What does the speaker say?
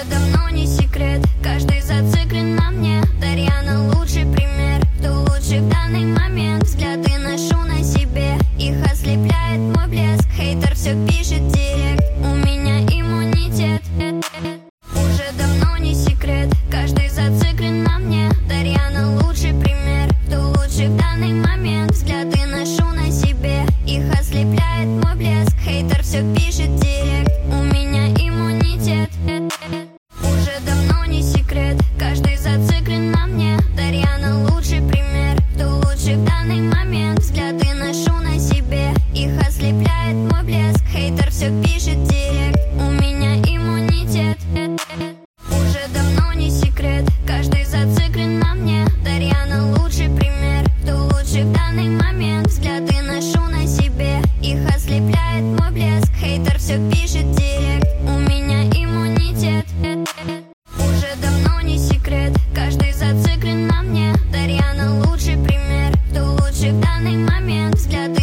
Уже давно не секрет, каждый зациклен на мне. Дарьяна лучший пример, кто лучше в данный момент. Взгляды ношу на себе, их ослепляет мой блеск. Хейтер все пишет в директ, у меня иммунитет. Уже давно не секрет, каждый зациклен на мне. Дарьяна лучший пример, кто лучше в данный момент. Взгляды ношу на себе, их ослепляет мой блеск. Хейтер все пишет в директ, у меня иммунитет. Уже давно не секрет, каждый зациклен на мне. Дарьяна лучший пример, кто лучше в данный момент. Взгляды ношу на себе, их ослепляет мой блеск. Хейтер все пишет в директ, у меня иммунитет. Уже давно не секрет, каждый зациклен на мне. Дарьяна лучший пример, кто лучше в данный момент. Взгляды ношу на себе, их ослепляет мой блеск. Хейтер все пишет в директ, у меня иммунитет. Уже давно не секрет, каждый зациклен на мне. Дарьяна лучший пример, кто лучше в данный момент. Взгляды